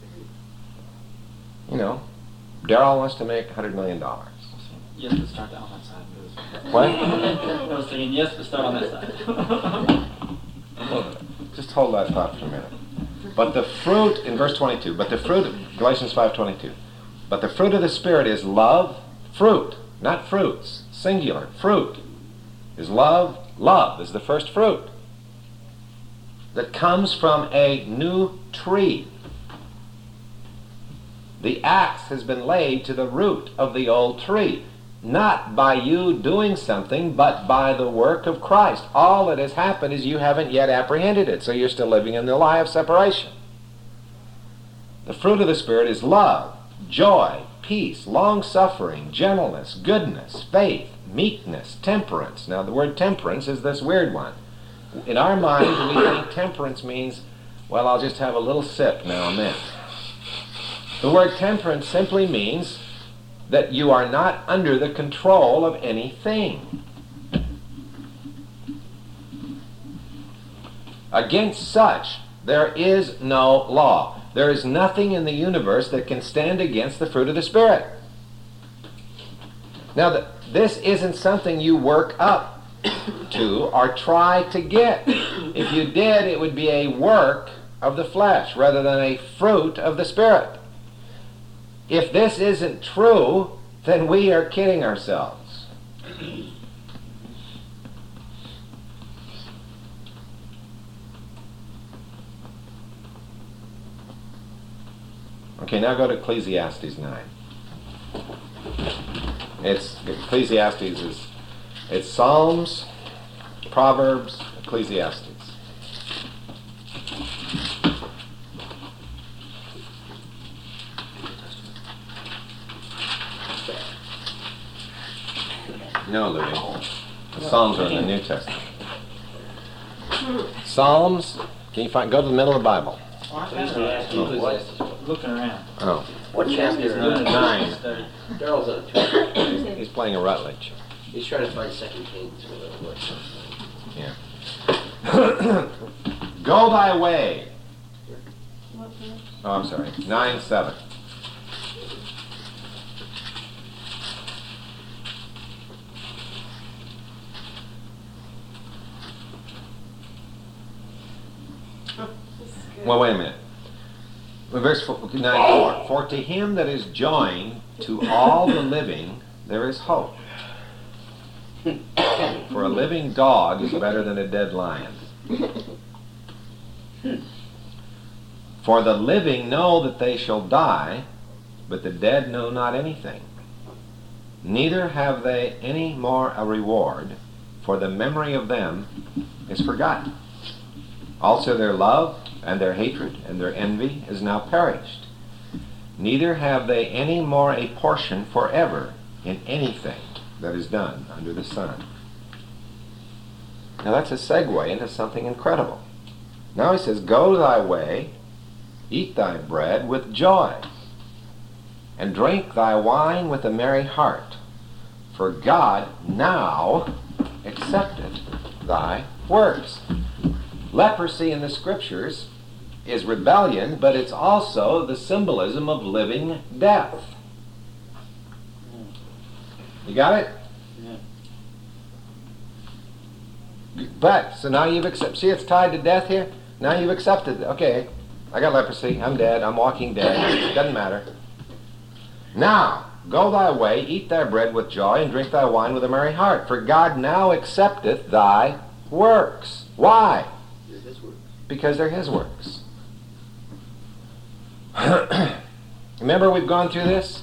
You know, Darrell wants to make $100 million. Yes, but start on that side. What? I was thinking yes, but start on that side. Well, just hold that thought for a minute. But the fruit, in verse 22, Galatians 5:22, but the fruit of the Spirit is love, fruit, not fruits, singular, fruit, is love. Love is the first fruit that comes from a new tree. The axe has been laid to the root of the old tree, not by you doing something, but by the work of Christ. All that has happened is you haven't yet apprehended it, so you're still living in the lie of separation. The fruit of the Spirit is love, joy, peace, long-suffering, gentleness, goodness, faith, meekness, temperance. Now, the word temperance is this weird one. In our mind, we think temperance means, well, I'll just have a little sip now and then. The word temperance simply means that you are not under the control of anything. Against such, there is no law. There is nothing in the universe that can stand against the fruit of the Spirit. Now, this isn't something you work up to or try to get. If you did, it would be a work of the flesh rather than a fruit of the Spirit. If this isn't true, then we are kidding ourselves. Okay, now go to Ecclesiastes 9. It's Psalms, Proverbs, Ecclesiastes. No, Louis. The Psalms are in the New Testament. Psalms, can you go to the middle of the Bible? Looking around. Oh. What chapter? 9. Daryl's on it. He's playing a Rutledge. He's trying to find 2 Kings. Yeah. Go thy way. Oh, I'm sorry. 9:7. Well, wait a minute. Verse 9:4. For to him that is joined to all the living, there is hope. For a living dog is better than a dead lion. For the living know that they shall die, but the dead know not anything. Neither have they any more a reward, for the memory of them is forgotten. Also their love and their hatred and their envy is now perished. Neither have they any more a portion forever in anything that is done under the sun. Now that's a segue into something incredible. Now he says, go thy way, eat thy bread with joy, and drink thy wine with a merry heart, for God now accepteth thy works. Leprosy in the Scriptures is rebellion, but it's also the symbolism of living death. You got it? Yeah. But, so now you've accepted, see it's tied to death here? Now you've accepted, okay, I got leprosy, I'm dead, I'm walking dead, it doesn't matter. Now, go thy way, eat thy bread with joy, and drink thy wine with a merry heart, for God now accepteth thy works. Why? Because they're His works. Remember we've gone through this?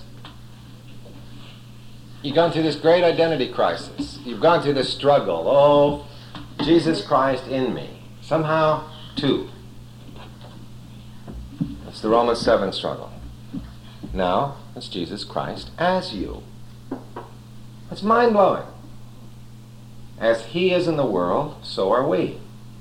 You've gone through this great identity crisis. You've gone through this struggle. Oh, Jesus Christ in me. Somehow, two. That's the Romans 7 struggle. Now, That's Jesus Christ as you. It's mind-blowing. As he is in the world, so are we.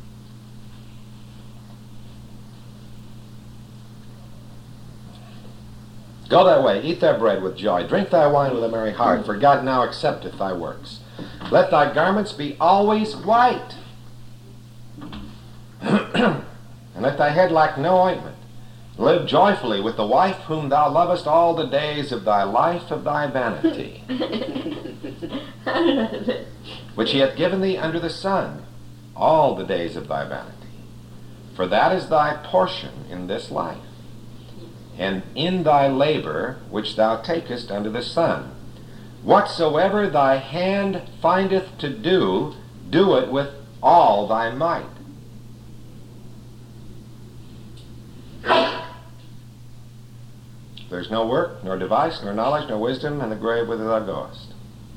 Go thy way, eat thy bread with joy, drink thy wine with a merry heart, for God now accepteth thy works. Let thy garments be always white, and let thy head lack no ointment. Live joyfully with the wife whom thou lovest all the days of thy life of thy vanity, which he hath given thee under the sun, all the days of thy vanity. For that is thy portion in this life, and in thy labor which thou takest under the sun. Whatsoever thy hand findeth to do, do it with all thy might. There's no work, nor device, nor knowledge, nor wisdom in the grave whither thou goest.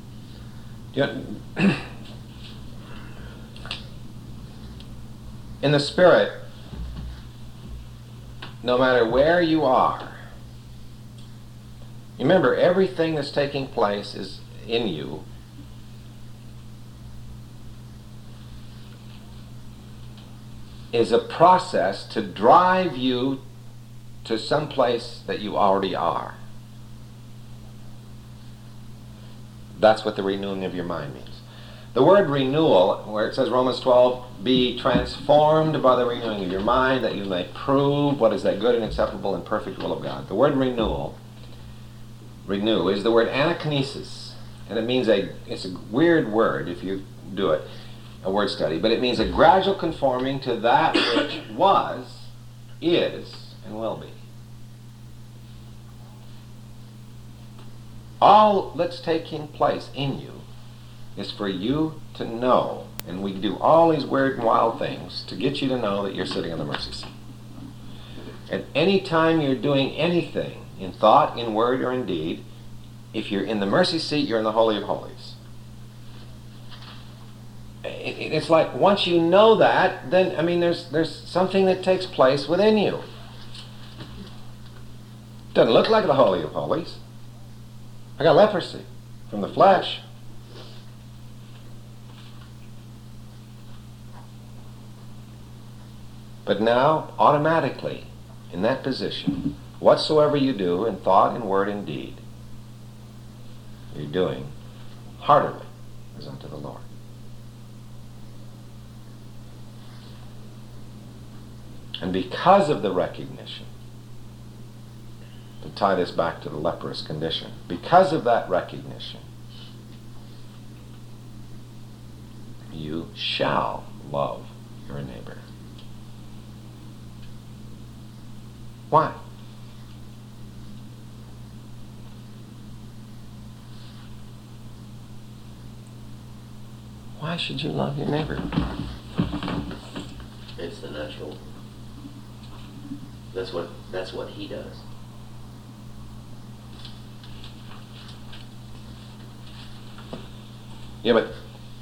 In the Spirit, no matter where you are, remember, everything that's taking place is in you. Is a process to drive you to some place that you already are. That's what the renewing of your mind means. The word renewal, where it says Romans 12, be transformed by the renewing of your mind, that you may prove what is that good and acceptable and perfect will of God. The word renew, is the word anakinesis, and it means it's a weird word if you do it, a word study, but it means a gradual conforming to that which was, is, and will be. All that's taking place in you is for you to know, and we do all these weird and wild things to get you to know that you're sitting on the mercy seat. At any time you're doing anything, in thought, in word, or in deed, if you're in the mercy seat, you're in the Holy of Holies. It's like once you know that, then, there's something that takes place within you. Doesn't look like the Holy of Holies. I got leprosy from the flesh. But now, automatically, in that position, whatsoever you do in thought, in word, and deed, you're doing heartily as unto the Lord. And because of the recognition, to tie this back to the leprous condition, because of that recognition, you shall love your neighbor. Why? Why should you love your neighbor? It's the natural. That's what he does. Yeah, but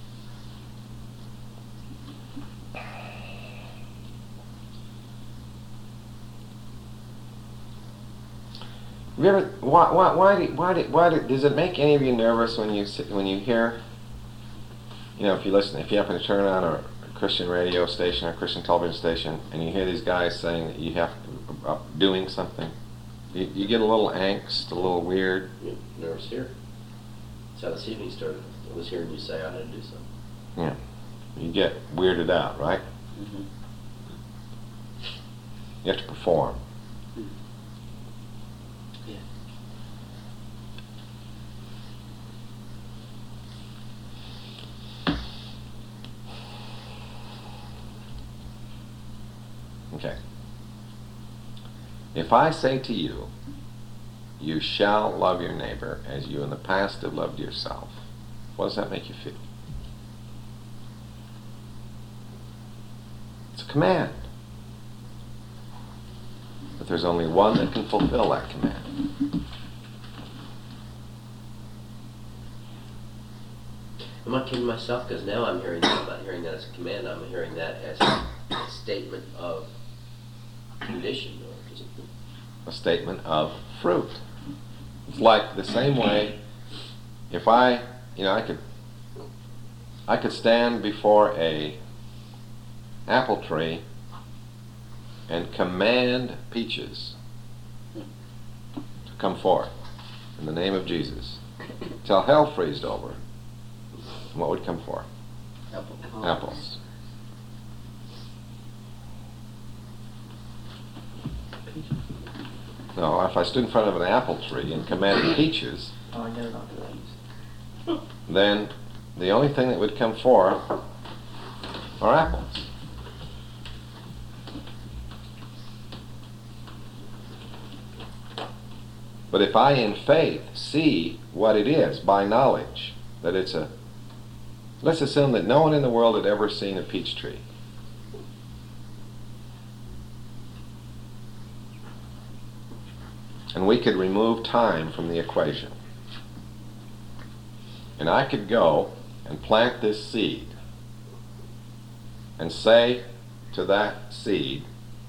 have you ever? Why does it make any of you nervous when you hear? If you happen to turn on a Christian radio station or a Christian television station, and you hear these guys saying that you have to doing something, you get a little angst, a little weird. Yeah, nervous here. That's how this evening started. I was hearing you say I had to do something. Yeah, you get weirded out, right? Mm-hmm. You have to perform. Yeah. Okay. If I say to you, you shall love your neighbor as you in the past have loved yourself, what does that make you feel? It's a command. But there's only one that can fulfill that command. Am I kidding myself? Because now I'm hearing that. I'm not hearing that as a command. I'm hearing that as a statement of condition. A statement of fruit. It's like the same way, if I could stand before a apple tree and command peaches to come forth in the name of Jesus, till hell freezed over. What would come forth? Apples. No, if I stood in front of an apple tree and commanded peaches, Oh, I know not to. then the only thing that would come forth are apples. But if I in faith see what it is by knowledge, that it's let's assume that no one in the world had ever seen a peach tree. And we could remove time from the equation. And I could go and plant this seed and say to that seed,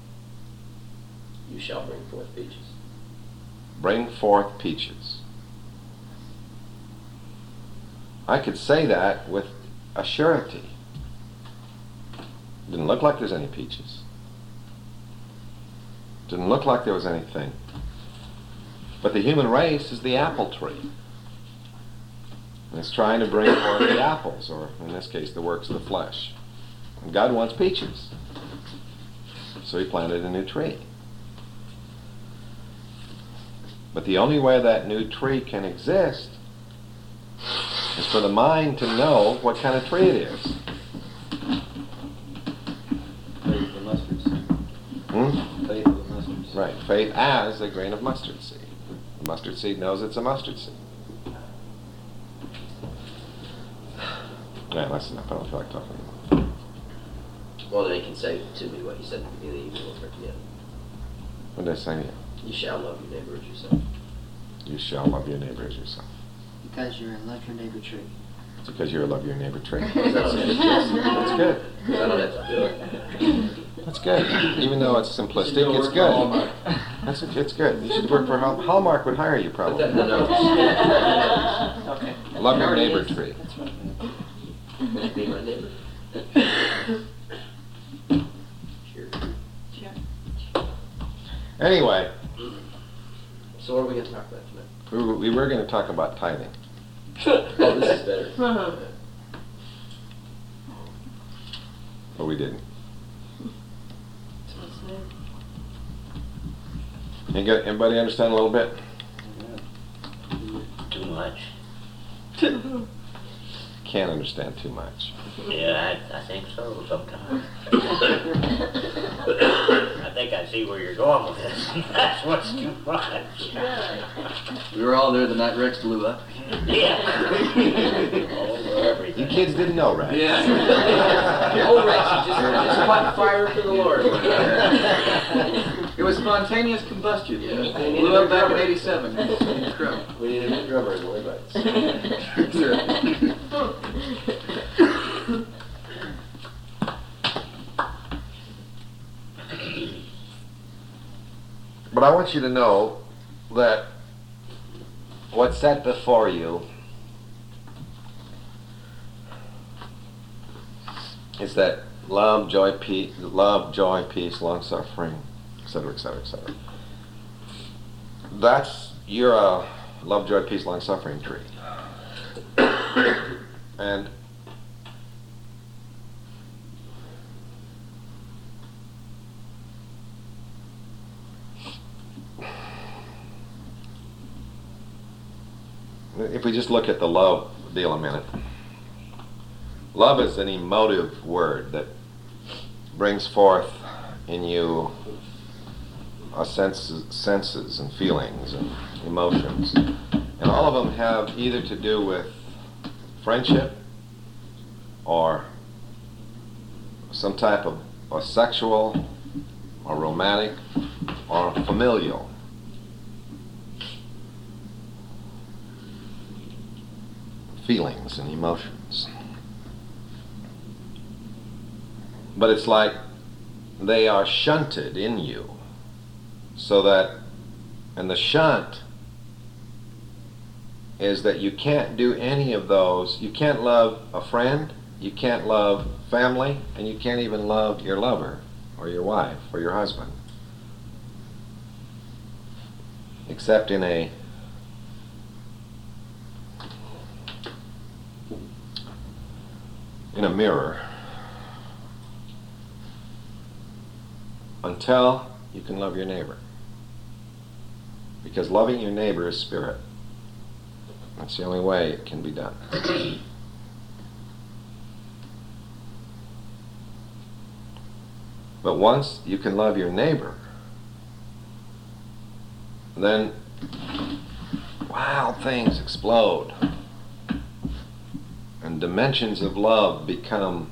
You shall bring forth peaches. bring forth peaches. I could say that with a surety. Didn't look like there's any peaches. Didn't look like there was anything. But the human race is the apple tree. And it's trying to bring forth the apples, or in this case, the works of the flesh. And God wants peaches. So he planted a new tree. But the only way that new tree can exist is for the mind to know what kind of tree it is. Faith of the mustard seed. Faith of the mustard seed. Right, faith as a grain of mustard seed. The mustard seed knows it's a mustard seed. Yeah, that's enough. I don't feel like talking anymore. Well, then he can say to me what he said at the beginning of the evening over at the end. What did I say to you? You shall love your neighbor as yourself. You shall love your neighbor as yourself. Because you're a love your neighbor tree. It's because you're a love your neighbor tree. Because I don't have to do it. That's good. Because I don't have to do it. That's good. Even though it's simplistic, it's good. It's good. You should work for Hallmark would hire you Put probably. that in the notes. Okay. Love your Already neighbor is. tree. That's right. Be my neighbor. Sure. Anyway, So what are we going to talk about tonight? we were going to talk about tithing. Oh, this is better. But we didn't. Anybody understand a little bit? Too much. Can't understand too much. Yeah, I think so sometimes. I think I see where you're going with this. That's what's too much. We were all there the night Rex blew up. Yeah. Over You everything. kids didn't know, right? Oh, Rex, you just caught fire for the Lord. It was spontaneous combustion. Yeah. Blew up back in '87. Incredible. We needed a drummer in the Levites. But I want you to know that what's set before you is that love, joy, peace, long-suffering, etc., etc., etc. That's your love, joy, peace, long-suffering tree. And if we just look at the love deal a minute, love is an emotive word that brings forth in you senses and feelings and emotions. And all of them have either to do with friendship or some type of or sexual or romantic or familial. Feelings and emotions. But it's like they are shunted in you so that, and the shunt is that you can't do any of those. You can't love a friend, you can't love family, and you can't even love your lover or your wife or your husband. Except in a mirror. Until you can love your neighbor. Because loving your neighbor is spirit. That's the only way it can be done. But once you can love your neighbor, then wild things explode. And dimensions of love become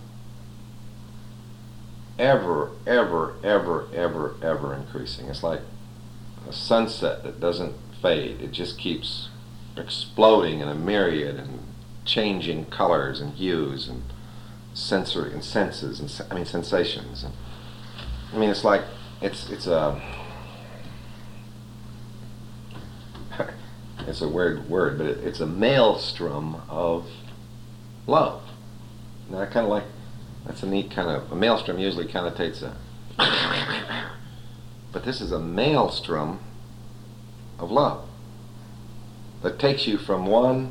ever increasing. It's like a sunset that doesn't fade. It just keeps exploding in a myriad and changing colors and hues and sensory and senses and sensations. And, it's like it's a it's a weird word, but it's a maelstrom of love. Now I kind of like, that's a neat kind of, a maelstrom usually connotates a, but this is a maelstrom of love that takes you from one,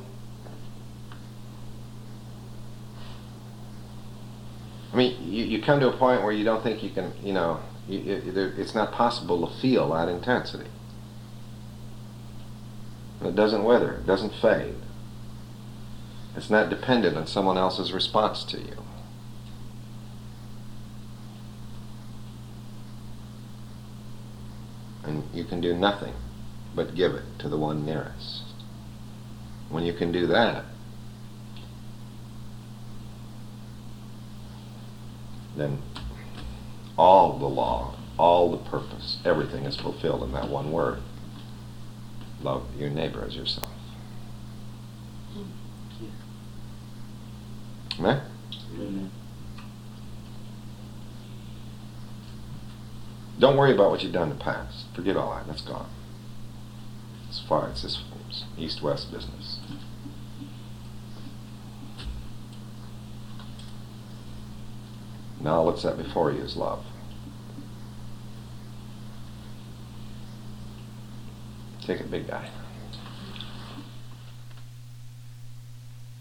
you come to a point where you don't think you can, it's not possible to feel that intensity. It doesn't wither, it doesn't fade. It's not dependent on someone else's response to you. And you can do nothing but give it to the one nearest. When you can do that, then all the law, all the purpose, everything is fulfilled in that one word. Love your neighbor as yourself. Amen? Amen. Don't worry about what you've done in the past. Forget all that. That's gone. It's far. It's this east-west business. Now what's set before you is love. Take it, big guy.